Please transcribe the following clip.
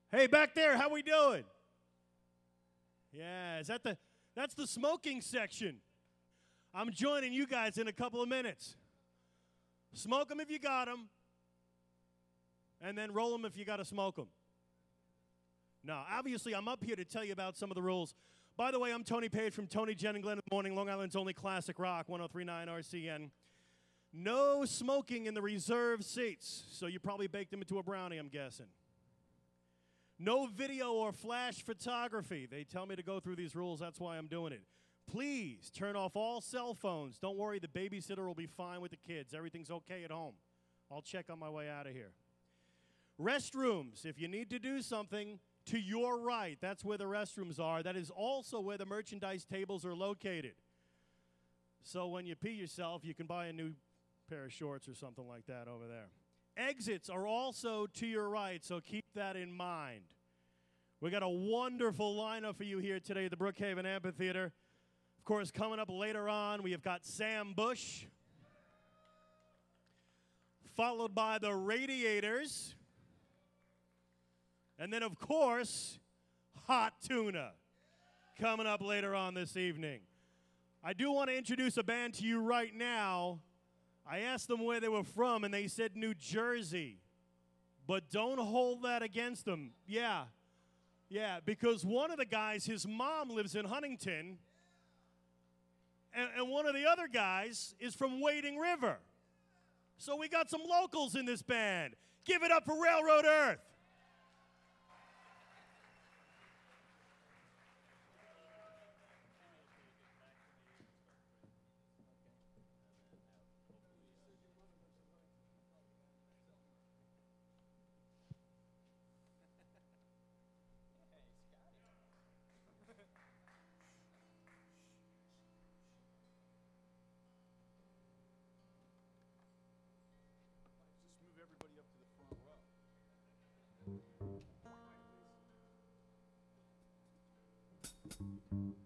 Hey, back there, how we doing? Yeah, that's the smoking section. I'm joining you guys in a couple of minutes. Smoke them if you got them, and then roll them if you got to smoke them. Now, obviously, I'm up here to tell you about some of the rules. By the way, I'm Tony Page from Tony, Jen, and Glenn in the Morning, Long Island's only classic rock, 103.9 RCN. No smoking in the reserved seats, so you probably baked them into a brownie, I'm guessing. No video or flash photography. They tell me to go through these rules. That's why I'm doing it. Please turn off all cell phones. Don't worry, the babysitter will be fine with the kids. Everything's okay at home. I'll check on my way out of here. Restrooms. If you need to do something, to your right, that's where the restrooms are. That is also where the merchandise tables are located. So when you pee yourself, you can buy a new pair of shorts or something like that over there. Exits are also to your right, so keep that in mind. We got a wonderful lineup for you here today at the Brookhaven Amphitheater. Of course, coming up later on, we have got Sam Bush, followed by the Radiators, and then, of course, Hot Tuna, coming up later on this evening. I do want to introduce a band to you right now. I asked them where they were from, and they said New Jersey. But don't hold that against them. Yeah, because one of the guys, his mom lives in Huntington, and one of the other guys is from Wading River. So we got some locals in this band. Give it up for Railroad Earth. Everybody up to the front row.